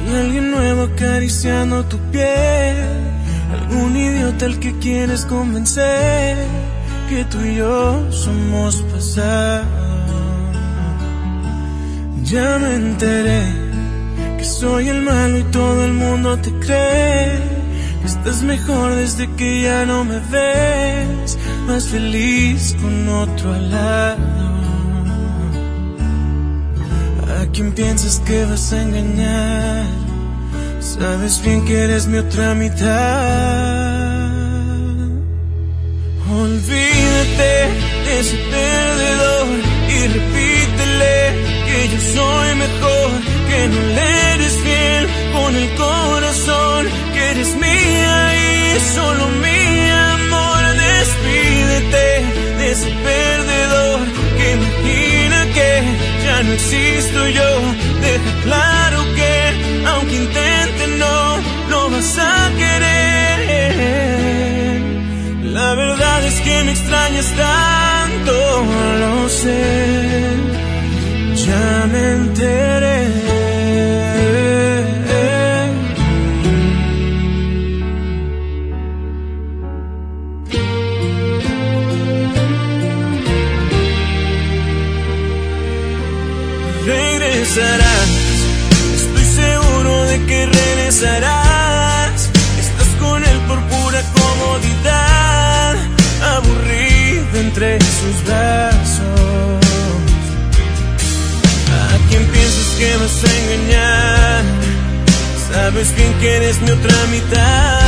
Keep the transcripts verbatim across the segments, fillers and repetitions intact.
Hay alguien nuevo acariciando tu piel, algún idiota al que quieres convencer que tú y yo somos pasado. Ya me enteré que soy el malo y todo el mundo te cree que estás mejor desde que ya no me ves, más feliz con otro al lado. ¿A quién piensas que vas a engañar? Sabes bien que eres mi otra mitad. Olvídate de ese perdedor y repítele que yo soy mejor, que no le eres fiel con el corazón, que eres mía y solo mi amor. Despídete de ese perdedor que imagina que ya no existo yo. Deja claro que aunque intente no, no vas a querer. La verdad es que me extrañas tanto, lo sé, ya me enteré. Regresarás, estoy seguro de que regresarás. Estás con él por pura comodidad, aburrido entre sus brazos. ¿A quién piensas que vas a engañar? Sabes bien que eres mi otra mitad.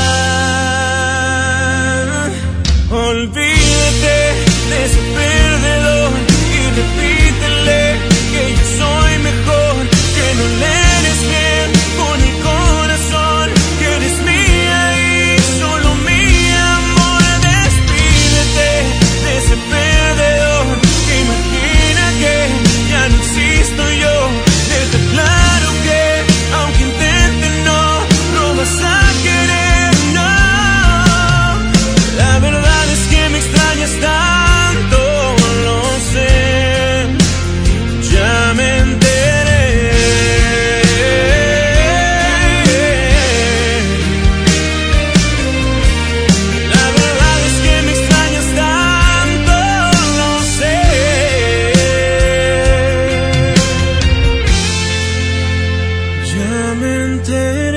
Olvídate de ese perdedor y repítele que yo soy mejor, que no le eres bien con el corazón, que eres mía y solo mi amor. Despídete de ese perdedor que imagina que ya no existo yo. Deja claro que aunque intente no, no vas a querer, no. La verdad es que me extrañas tanto, lo sé, ya me enteré. La verdad es que me extrañas tanto, lo sé, ya me enteré.